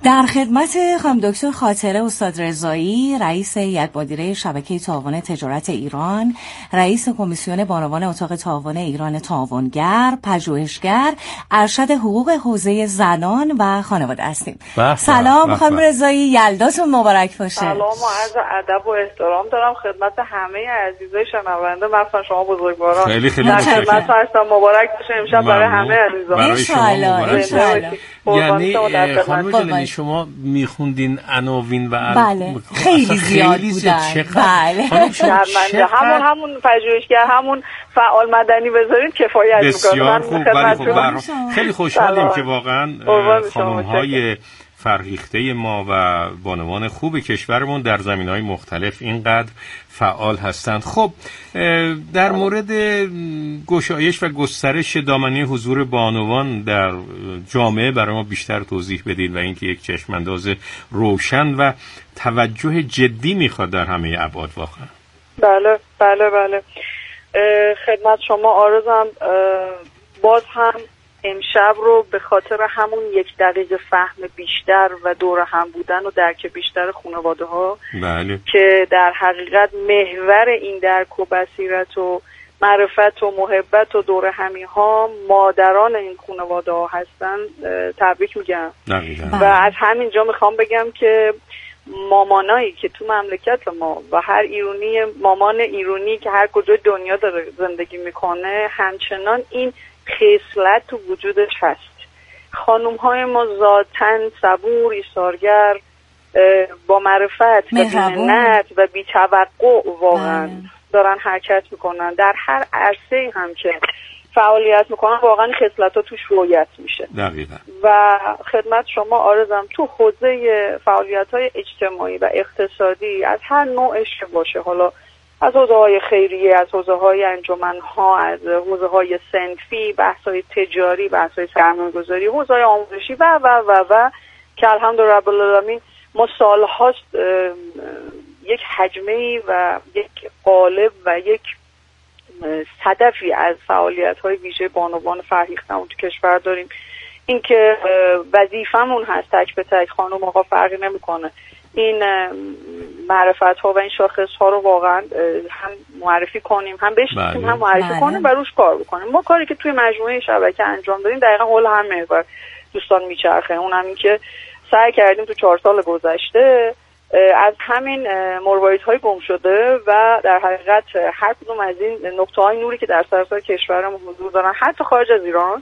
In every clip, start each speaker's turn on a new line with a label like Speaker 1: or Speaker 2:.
Speaker 1: در خدمت خانم دکتر خاطره استاد رضایی، رئیس هیئت مدیره شبکه تعاون تجارت ایران، رئیس کمیسیون بانوان اتاق تعاون ایران تعاونگر، پژوهشگر، ارشد حقوق حوزه زنان و خانواده هستیم. سلام خانم رضایی، یلداتون مبارک باشه.
Speaker 2: سلام و عرض ادب و احترام دارم خدمت همه عزیزای شنونده، مثلا شما بزرگواران.
Speaker 3: خیلی
Speaker 2: در خدمت هستم. مبارک باشه امشب برای همه عزیزان.
Speaker 3: برای شما مبارک. یعنی خانم جلانی شما میخوندین عناوین و
Speaker 1: بله خیلی زیاد بودن.
Speaker 2: بله همون پژوهشگر، همون فعال مدنی بذارید کفایت میکنه.
Speaker 3: بسیار خوب. ولی خب خیلی خوشحالیم که واقعا خانم‌های فرهیخته ما و بانوان خوب کشورمون در زمینه‌های مختلف اینقدر فعال هستند. خب در مورد گشایش و گسترش دامنه حضور بانوان در جامعه برای ما بیشتر توضیح بدید و اینکه یک چشم‌انداز روشن و توجه جدی میخواد در همه ابعاد واقعا.
Speaker 2: بله خدمت شما آرزم. باز هم امشب رو به خاطر همون 1 دقیقه فهم بیشتر و دور هم بودن و درک بیشتر خانواده ها
Speaker 3: بله.
Speaker 2: که در حقیقت محور این درک و بصیرت و معرفت و محبت و دور همی ها مادران این خانواده ها هستن تبریک میگم. و از همینجا میخوام بگم که مامانایی که تو مملکت ما و هر ایرانی، مامان ایرانی که هر کجای دنیا داره زندگی میکنه، همچنان این خصلت تو وجودش هست. خانوم های ما ذاتاً صبور، ایثارگر، با معرفت و منت و بی توقع واقعا دارن حرکت میکنن. در هر عرصه‌ای هم که فعالیت میکنن واقعا خصلت ها توش رویت میشه.
Speaker 3: دقیقاً.
Speaker 2: و خدمت شما آرزم تو حوزه فعالیت های اجتماعی و اقتصادی از هر نوعش باشه، حالا از حوزه‌های خیریه، از حوزه‌های انجمن‌ها، از حوزه‌های صنفی، بحث‌های تجاری، بحث‌های سرمایه‌گذاری، حوزه‌های آموزشی و که الحمدلله رب العالمین ما سال‌هاست یک حجمه‌ای و یک قالب و یک صدفی از فعالیت‌های ویژه بانوان فرهیخته‌مون تو کشور داریم. این که وظیفمون هست تک به تک خانم آقا فرقی نمی‌کنه این معرفت ها و این شاخص ها رو واقعا هم معرفی کنیم، هم بشناسیم، هم معرفی کنیم و روش کار بکنیم. ما کاری که توی مجموعه شبکه انجام دادیم دقیقا حول هم محور دوستان میچرخه. اون همین که سعی کردیم تو 4 سال گذشته از همین مرواییدهای گم شده و در حقیقت هر کدوم از این نقطه های نوری که در سراسر کشورمون حضور دارن حتی خارج از ایران،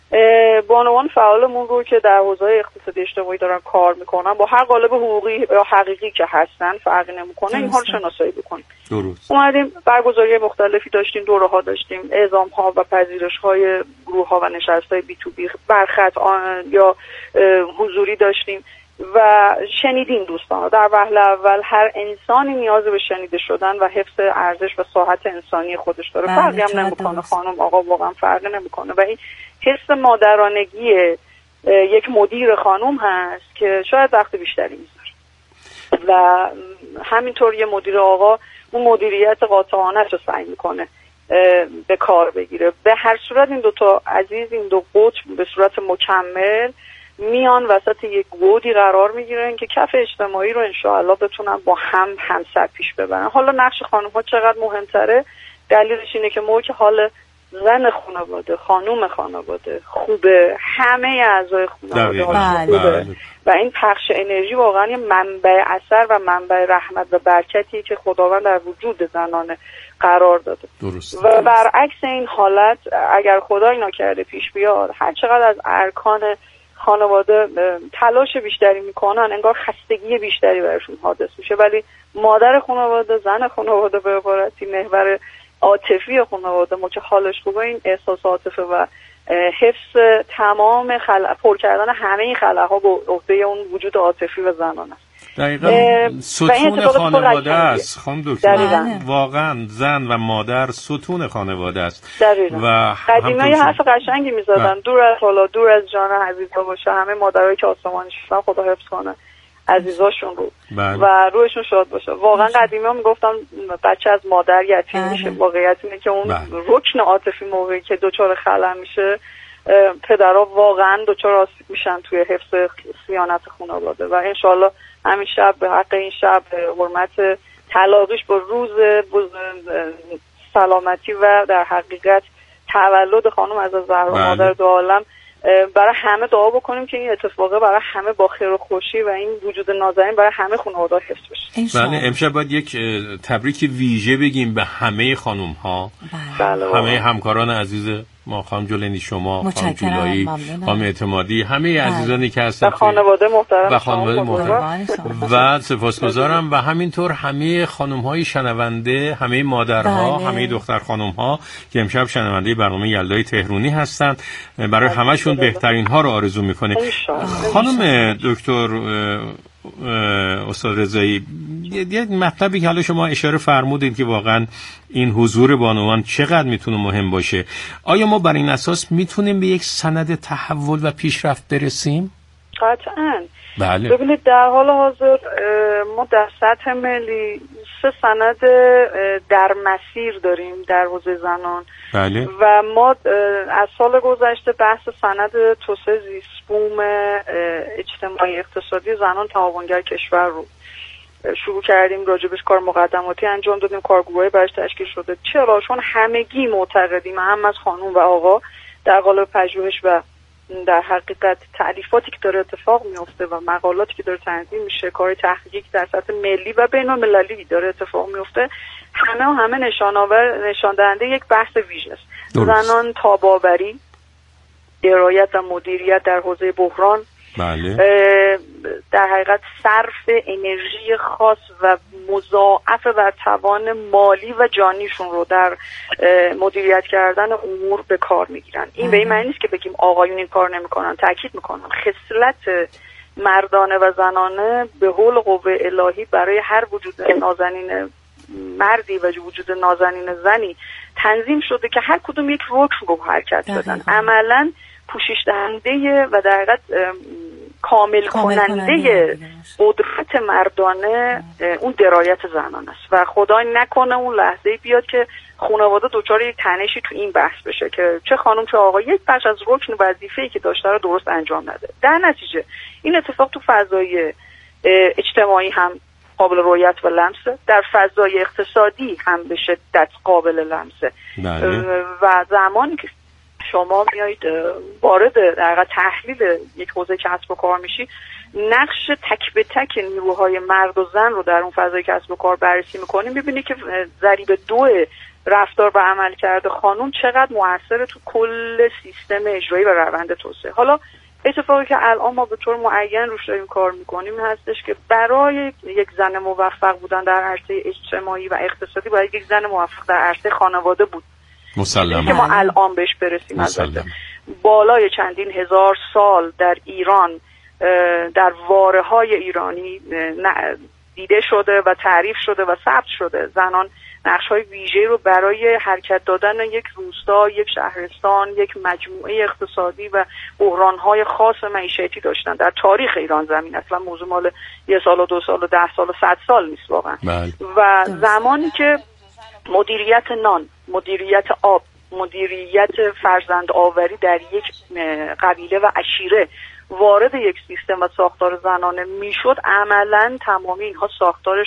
Speaker 2: بانوان فعالمون رو که در حوزه اقتصادی اجتماعی دارن کار میکنن با هر قالب حقوقی یا حقیقی که هستن فرقی نمیکنه اینها رو شناسایی بکنیم.
Speaker 3: درست.
Speaker 2: اومدیم برگزاری مختلفی داشتیم، دوره‌ها داشتیم، اعزام‌ها و پذیرش‌های گروه‌ها و نشست‌های بی تو بی برخط یا حضوری داشتیم و شنیدیم دوستان. در وهله اول هر انسانی نیاز به شنیده شدن و حفظ ارزش و ساحت انسانی خودش داره. فرقی هم نمیکنه خانم آقا، واقعا فرقی نمیکنه و این حس مادرانگی یک مدیر خانم هست که شاید وقت بیشتری میذاره و همینطور یه مدیر آقا اون مدیریت قاطعانه رو سعی میکنه به کار بگیره. به هر صورت این دوتا عزیز، این دو قطب به صورت مکمل میان وسط یک گودی قرار میگیرن که کف اجتماعی رو انشاءالله بتونن با هم همسر پیش ببرن. حالا نقش خانم ها چقدر مهمتره دلیلش اینه که موقع حال زن خانواده، خانوم خانواده خوبه، همه اعضای خانواده خوبه و این پخش انرژی واقعا یه منبع اثر و منبع رحمت و برکتی که خداوند در وجود زنانه قرار داده.
Speaker 3: درست.
Speaker 2: و برعکس این حالت اگر خدای نکرده پیش بیاد، هر چقدر از ارکان خانواده تلاش بیشتری میکنن انگار خستگی بیشتری برشون حادث میشه، ولی مادر خانواده، زن خانواده به عبارتی محور عاطفی خانواده که حالش خوبه، این احساس عاطفه و حفظ تمام پر کردن همه این خلاها به عهده اون وجود عاطفی و زنانه است.
Speaker 3: دقیقاً ستون خانواده است خانم دکتر. واقعا زن و مادر ستون خانواده است.
Speaker 2: و قدیمی حرف قشنگی میزدن دور از حالا دور از جان عزیزا باشه همه مادرایی که آسمانی شدن خدا حفظ کنه عزیزاشون رو و روحشون شاد باشه. واقعا قدیمی‌ها میگفتن بچه از مادر یتیم میشه. واقعیت اینه که اون رکن عاطفی موقعی که دچار خلأ میشه پدرها واقعا دچار آسیب میشن توی حفظ صیانت خانواده و انشالله همین شب به حق این شب حرمت تلاقیش با روز سلامتی و در حقیقت تولد خانم عزیز زهرا مادر دو عالم برای همه دعا بکنیم که این اتفاقه برای همه با خیر و خوشی و این وجود نازنین برای همه خانواده حفظ بشه.
Speaker 3: بله امشب باید یک تبریک ویژه بگیم به همه خانم ها، همه همکاران عزیز ما، خانم جلینی، شما، خانم جولایی، خانم اعتمادی، همه عزیزانی که هستن،
Speaker 2: خانواده محترم
Speaker 3: و خانواده محترم و سپاسگزارم و همینطور همه خانم های شنونده، همه مادرها، همه دختر خانم ها که امشب شنونده برنامه یلدای تهرونی هستند، برای همشون بهترین ها رو آرزو میکنه. خانم دکتر استاد رضایی، یه مطلبی که حالا شما اشاره فرمودید که واقعا این حضور بانوان چقدر میتونه مهم باشه، آیا ما بر این اساس میتونیم به یک سند تحول و پیشرفت برسیم؟
Speaker 2: قطعاً.
Speaker 3: بله.
Speaker 2: ببینید در حال حاضر ما در سطح ملی 3 سند در مسیر داریم در حوزه زنان.
Speaker 3: بله.
Speaker 2: و ما از سال گذشته بحث سند توسعه زیست‌بوم اجتماعی اقتصادی زنان تعاونگر کشور رو شروع کردیم، راجبش کار مقدماتی انجام دادیم، کارگروهی برش تشکیل شده. چرا؟ چون همگی معتقدیم، هم از خانم و آقا، در قالب پژوهش و در حقیقت تألیفاتی که داره اتفاق میفته و مقالاتی که داره تنظیم میشه، کار تحقیقی در سطح ملی و بین‌المللی داره اتفاق میفته، همه نشان دهنده یک بحث ویژه است. زنان تاب‌آوری، درایت و مدیریت در حوزه بحران،
Speaker 3: بله.
Speaker 2: در حقیقت صرف انرژی خاص و مضاعف بر توان مالی و جانیشون رو در مدیریت کردن امور به کار میگیرن. این به این معنی نیست که بگیم آقایون این کار نمیکنن، تاکید میکنن خصلت مردانه و زنانه به حول قوه الهی برای هر وجود نازنین مردی و وجود نازنین زنی تنظیم شده که هر کدوم یک رکن رو حرکت بدن، عملاً پوشش دهنده و در حقیقت کامل کننده قدرت مردانه اون درایت زنان است و خدای نکنه اون لحظه بیاد که خانواده دچار یک تنشی تو این بحث بشه که چه خانم چه آقا یک بخش از رکن وظیفه‌ای که داشته رو درست انجام نده. در نتیجه این اتفاق تو فضای اجتماعی هم قابل رؤیت و لمسه، در فضای اقتصادی هم به شدت قابل لمسه. و زمانی که شما میایید وارد در تحلیل یک حوزه کسب و کار میشی، نقش تک به تک نیروهای مرد و زن رو در اون فضای کسب و کار بررسی میکنیم، میبینی که ضریب 2 رفتار و عملکرد خانم چقدر موثره تو کل سیستم اجرایی و روند توسعه. حالا اتفاقی که الان ما به طور معین روش داریم کار میکنیم هستش که برای یک زن موفق بودن در عرصه اجتماعی و اقتصادی باید یک زن موفق در عرصه خانواده بود.
Speaker 3: مسلماً
Speaker 2: که ما الان بهش برسیم. البته بالای چندین هزار سال در ایران در واره‌های ایرانی دیده شده و تعریف شده و ثبت شده زنان نقش‌های ویژه‌ای رو برای حرکت دادن یک روستا، یک شهرستان، یک مجموعه اقتصادی و بحران‌های خاص معیشتی داشتن در تاریخ ایران زمین. اصلا موضوع مال 1 سال و 2 سال و 10 سال و 100 سال نیست واقعا. و زمانی که مدیریت نان، مدیریت آب، مدیریت فرزند آوری در یک قبیله و عشیره وارد یک سیستم و ساختار زنانه میشد، عملا تمامی اینها ساختارش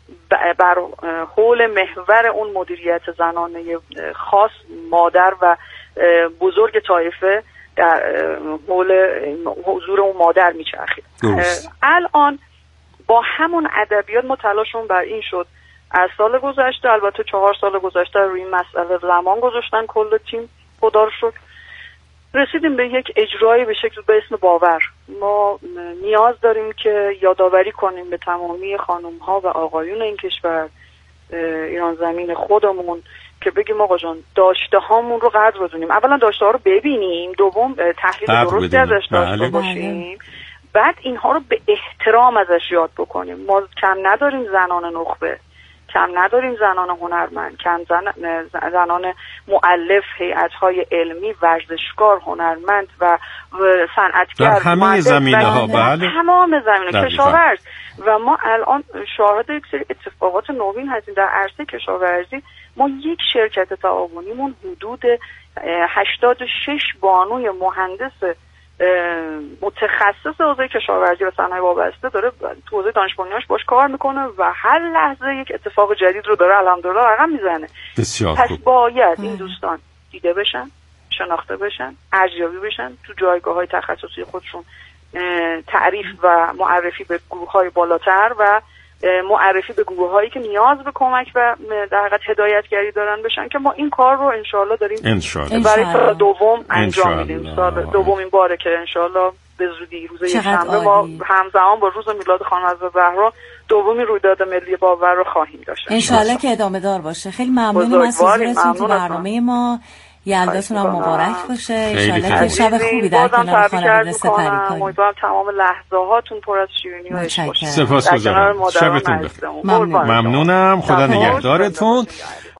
Speaker 2: بر حول محور اون مدیریت زنانه خاص مادر و بزرگ طایفه در حول حضور اون مادر میچرخید. الان با همون ادبیات ما تلاشمون بر این شد از سال گذشته، البته 4 سال گذشته روی این مسئله زمان گذاشتن کل تیم، خدا رو شکر رسیدیم به یک اجرایی به شکل به اسم باور. ما نیاز داریم که یادآوری کنیم به تمامی خانم‌ها و آقایون این کشور، ایران زمین خودمون، که بگیم آقا جان داشته هامون رو قدر بدونیم. اولا داشته ها رو ببینیم، دوم تحلیل درستی ازش داشته باشیم، بعد اینها رو به احترام ازش یاد بکنیم. ما کم نداریم زنان نخبه، کم نداریم زنان هنرمند، زنان مؤلف، هیئت‌های علمی، ورزشکار، هنرمند و صنعتگر
Speaker 3: در همه زمینه‌ها، بله،
Speaker 2: تمام زمینه‌ها، کشاورز. و ما الان شاهد یک سری اتفاقات نوین هستیم در عرصه کشاورزی. ما یک شرکت تعاونیمون حدود 86 بانوی مهندس متخصص حوزه کشاورزی و صنایع وابسته داره تو حوزه دانش بنیانش باش کار میکنه و هر لحظه یک اتفاق جدید رو داره الحمدلله رقم میزنه. پس باید این دوستان دیده بشن، شناخته بشن، ارزیابی بشن، تو جایگاه‌های تخصصی خودشون تعریف و معرفی به گروه‌های بالاتر و معرفی به گروه‌هایی که نیاز به کمک و در حقیقت هدایتگری دارن بشن که ما این کار رو انشالله داریم برای سال دوم انجام میدیم. سال دومین باره که انشالله به زودی روز یکشنبه ما همزمان با روز میلاد خانم عزیزالزهرا دومین رویداد ملی باور رو خواهیم داشت
Speaker 1: انشالله که ادامه دار باشه. خیلی ممنونم از حضورتون تو برنامه ما. یلداتون هم مبارک باشه. انشالله که شب خوبی در کنار خانواده سپری کنید.
Speaker 2: امیدوارم تمام لحظه هاتون پر از شیرینی و عشق باشه.
Speaker 3: سپاسگزارم. شبتون بخیر. ممنونم. خدا نگهدارتون.